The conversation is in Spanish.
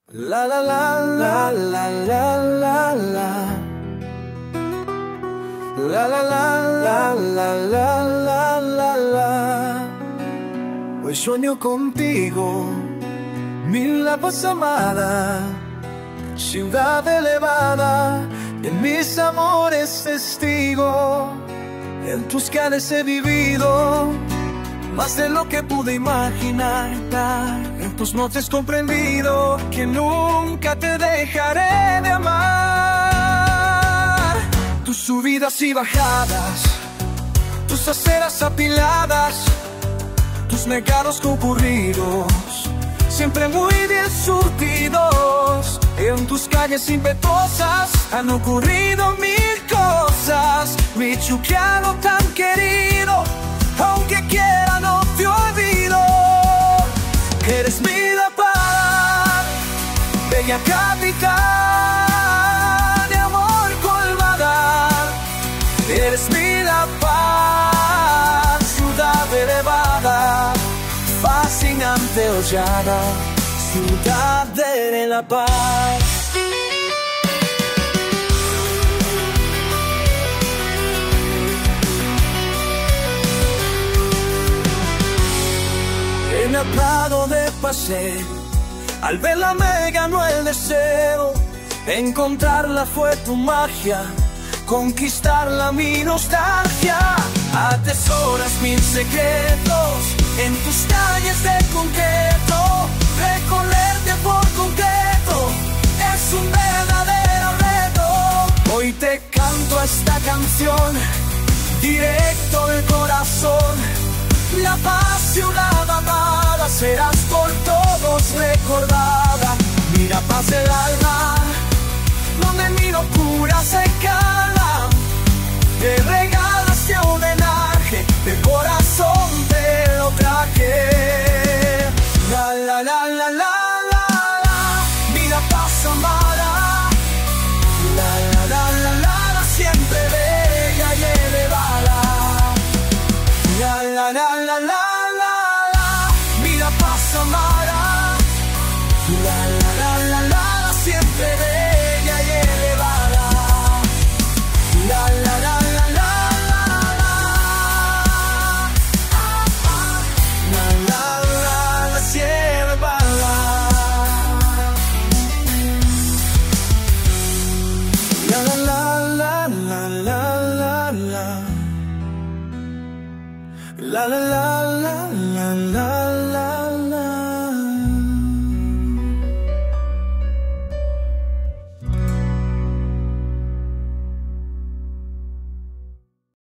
La la la la la la la la. La la la la la la la la la. Hoy sueño contigo, mi la voz amada, ciudad elevada, en mis amores testigo. En tus calles he vivido más de lo que pude imaginar. En tus noches comprendido que nunca te dejaré de amar. Tus subidas y bajadas, tus aceras apiladas, tus mercados concurridos, siempre muy bien surtidos. En tus calles impetuosas han ocurrido mil cosas. Mi chuquiano tan querido, aunque quiera no te olvido. Eres mi La Paz, bella capital de amor colmada. Eres mi La Paz, ciudad elevada, fascinante hollada, ciudad de La Paz. En el prado de paseo, al verla me ganó el deseo. Encontrarla fue tu magia, conquistarla mi nostalgia. Atesoras mil secretos en tus calles de concreto. Recorrerte por completo es un verdadero reto. Hoy te canto esta canción directo del corazón. La Paz, ciudad amada, serás por todos recordada. Mi La Paz del alma, donde mi locura se calma. Te regalo este homenaje, de corazón te lo traje. La la la la la la la, mi La Paz amada. La la la la la, la siempre bella y elevada. La la la la la la la, mi La Paz amada. La la la